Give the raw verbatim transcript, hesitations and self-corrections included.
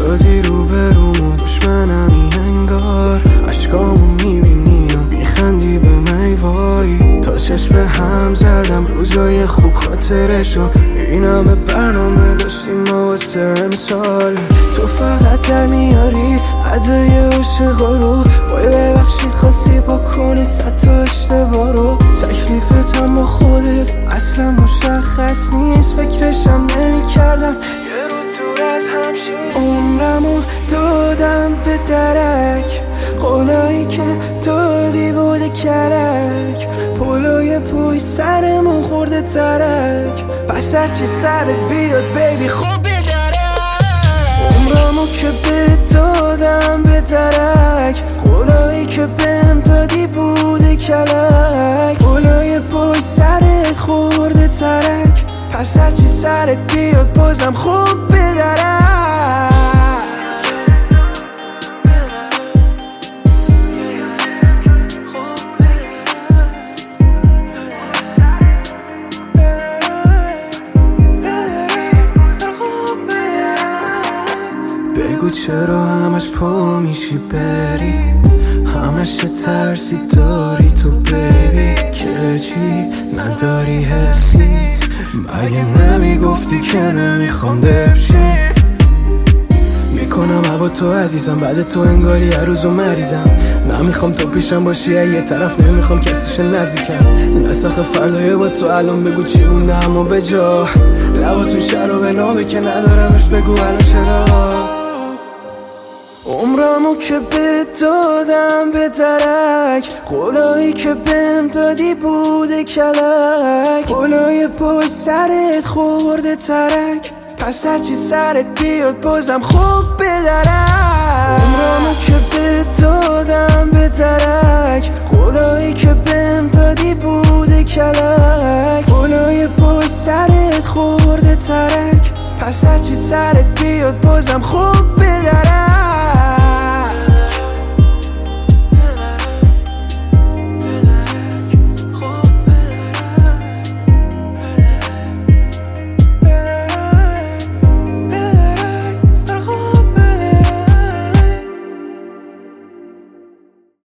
ایستادی رو به رومو دشمنمی انگار عشقامو میبینی و میخندی به می وای تا چشم هم زدم روزای خوب خاطرشو این همه برنامه داشتیم ما واسه امسال تو فقط در میاری ادای عشقا رو وای ببخشید خواستی بکنی صد تا اشتباه رو تکلیفت هم با خودت اصلا مشخص نیست فکرشم نمی کردم یه رو دور از همشی عمرمو دادم به درک قولایی که دادی بوده کلک پلوی پوی سرمون خورده ترک پس هرچی سرت بیاد بیبی خوب عمرمو که به دادم به درک قولایی که بهم دادی بوده کلک قولای پای سرت خورده ترک پس هرچی سرت بیاد بازم خوب به درک بگو چرا همش پا میشی بری همش ترسی داری تو بیبی که چی نداری حسی مگه نمیگفتی که نمیخوام دبشی میکنم هوا تو عزیزم بعد تو انگاری هر روزو مریضم نمیخوام تو پیشم باشی یه طرف نمیخوام کسیش نزدیکم نسخ فردای با تو الان بگو چی اونه اما به جا لباتون شرابه نامه که ندارمش بگو الان چرا عمرمو که به دادم به درک قولایی که بهم دادی بوده کلک قولای پای سرت خورده ترک پس هرچی سرت بیاد بازم خوب به درک عمرمو که به دادم به درک قولایی که بهم دادی بوده کلک قولای پای سرت خورده ترک پس هرچی سرت بیاد بازم خوب به درک